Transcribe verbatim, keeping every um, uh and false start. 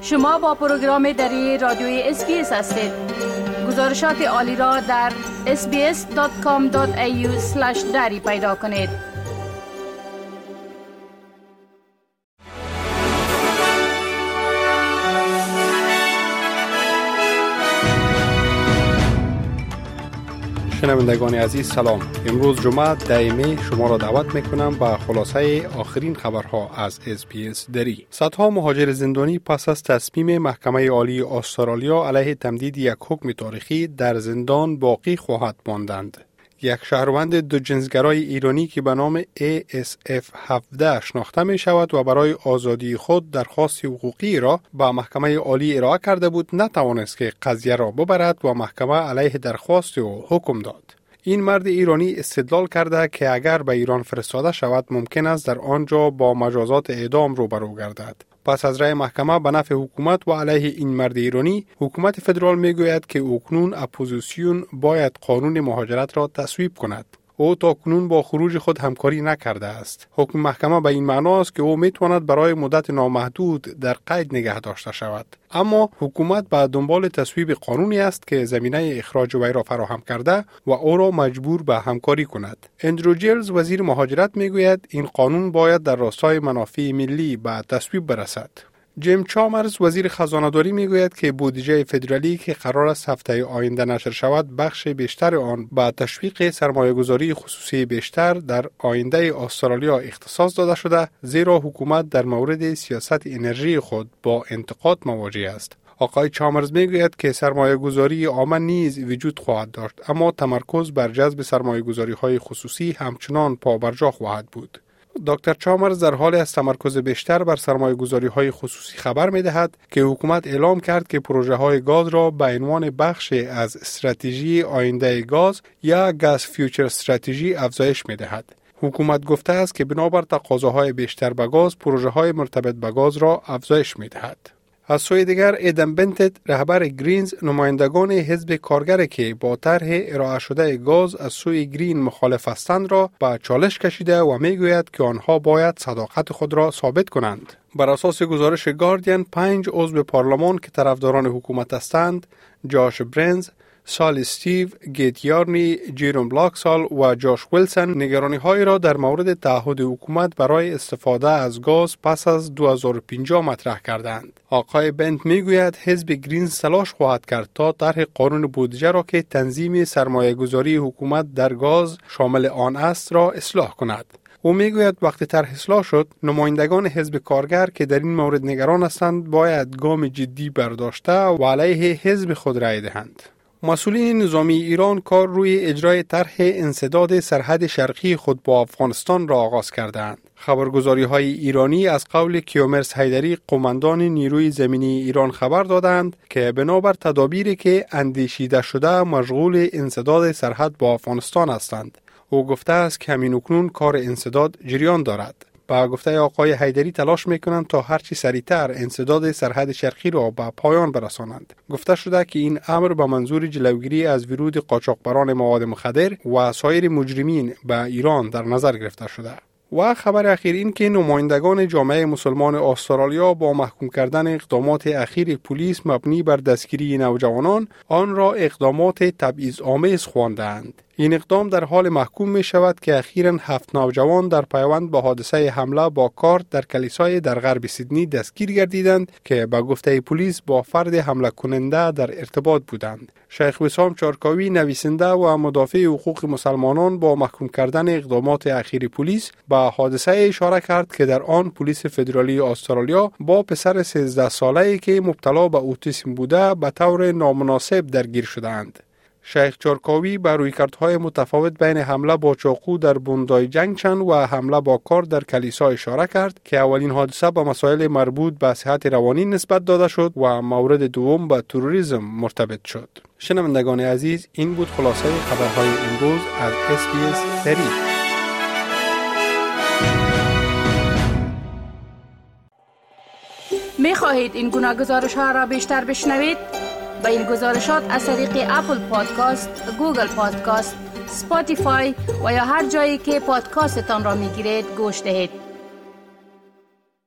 شما با پروگرام دری رادیوی اس بی اس هستید. گزارشات عالی را در اس بی اس دات کام دات ای یو اسلش دری پیدا کنید. شنوندگان عزیز سلام. امروز جمعه ده می شما را دعوت میکنم به خلاصه آخرین خبرها از اس بی اس دری. صدها مهاجر زندانی پس از تصمیم محکمه عالی استرالیا علیه تمدید یک حکم تاریخی در زندان باقی خواهد ماندند. یک شهروند دو جنسگرای ایرانی که به نام ای اس اف هفده شناخته می شود و برای آزادی خود درخواست حقوقی را به محکمه عالی ارائه کرده بود، نتوانست که قضیه را ببرد و محکمه علیه درخواست او حکم داد. این مرد ایرانی استدلال کرده که اگر به ایران فرستاده شود ممکن است در آنجا با مجازات اعدام روبرو گردد. پس از رأی محکمه به نفع حکومت و علیه این مرد ایرانی، حکومت فدرال میگوید که اکنون اپوزیسیون باید قانون مهاجرت را تصویب کند. او تا کنون با خروج خود همکاری نکرده است. حکم محکمه به این معنا است که او میتواند برای مدت نامحدود در قید نگه داشته شود. اما حکومت به دنبال تصویب قانونی است که زمینه اخراج وی را فراهم کرده و او را مجبور به همکاری کند. اندرو جیلز وزیر مهاجرت میگوید این قانون باید در راستای منافع ملی به تصویب برسد. جیم چامرز وزیر خزانه‌داری میگوید که بودجه فدرالی که قرار است هفته آینده نشر شود، بخش بیشتر آن به تشویق سرمایه‌گذاری خصوصی بیشتر در آینده استرالیا اختصاص داده شده، زیرا حکومت در مورد سیاست انرژی خود با انتقاد مواجه است. آقای چامرز میگوید که سرمایه‌گذاری عامه نیز وجود خواهد داشت، اما تمرکز بر جذب سرمایه‌گذاری‌های خصوصی همچنان پابرجا خواهد بود. دکتر چامرز در حال از تمرکز بیشتر بر سرمایه‌گذاری‌های خصوصی خبر می‌دهد که حکومت اعلام کرد که پروژه‌های گاز را به عنوان بخشی از استراتژی آینده گاز یا گاز فیوچر استراتژی افزایش می‌دهد. حکومت گفته است که بنابر تقاضاهای بیشتر به گاز، پروژه‌های مرتبط به گاز را افزایش می‌دهد. از سوی دیگر ایدن بنتت رهبر گرینز نمایندگان حزب کارگر که با طرح ارائه شده گاز از سوی گرین مخالف هستند را به چالش کشیده و میگوید که آنها باید صداقت خود را ثابت کنند. بر اساس گزارش گاردین، پنج عضو پارلمان که طرفداران حکومت هستند، جاش برنز، سال استیو، گیت یارنی، جیروم بلاکسال و جاش ویلسون نگرانی های را در مورد تعهد حکومت برای استفاده از گاز پس از دو هزار و پنجاه مطرح کردند. آقای بنت میگوید حزب گرینز تلاش خواهد کرد تا طرح قانون بودجه را که تنظیم سرمایه گذاری حکومت در گاز شامل آن است را اصلاح کند. او میگوید وقتی طرح اصلاح شد، نمایندگان حزب کارگر که در این مورد نگران هستند باید گام جدی برداشته و علیه حزب خود رای دهند. مسئولین نظامی ایران کار روی اجرای طرح انسداد سرحد شرقی خود با افغانستان را آغاز کردند. خبرگزاری های ایرانی از قول کیومرث حیدری، قماندان نیروی زمینی ایران خبر دادند که بنابر تدابیری که اندیشیده شده مشغول انسداد سرحد با افغانستان هستند. او گفته است که همین اکنون کار انسداد جریان دارد. با گفته آقای حیدری تلاش میکنند تا هرچی سریعتر انسداد سرحد شرقی را به پایان برسانند. گفته شده که این امر به منظور جلوگیری از ورود قاچاقبران مواد مخدر و سایر مجرمین به ایران در نظر گرفته شده. و خبر اخیر این که نمایندگان جامعه مسلمان استرالیا با محکوم کردن اقدامات اخیر پلیس مبنی بر دستگیری نوجوانان آن را اقدامات تبعیض‌آمیز خواندند. این اقدام در حال محکوم می شود که اخیراً هفت نوجوان در پیوند به حادثه حمله با کارت در کلیسای در غرب سیدنی دستگیر گردیدند که به گفته پلیس با فرد حمله کننده در ارتباط بودند. شیخ وسام چارکاوی، نویسنده و مدافع حقوق مسلمانان، با محکوم کردن اقدامات اخیر پلیس به حادثه اشاره کرد که در آن پلیس فدرالی استرالیا با پسر سیزده ساله‌ای که مبتلا به اوتیسم بوده به طور نامناسب درگیر شدند. شیخ چارکاوی بر رویکردهای متفاوت بین حمله با چاقو در بوندای جنگشن و حمله با کار در کلیسا اشاره کرد که اولین حادثه به مسائل مربوط به صحت روانی نسبت داده شد و مورد دوم به تروریسم مرتبط شد. شنوندگان عزیز، این بود خلاصه خبرهای امروز از اس بی اس دری. می خواهید این گناه گزارش ها را بیشتر بشنوید؟ با این گزارشات از طریق اپل پادکاست، گوگل پادکاست، اسپاتیفای و یا هر جایی که پادکاستتان را می گیرید گوش دهید.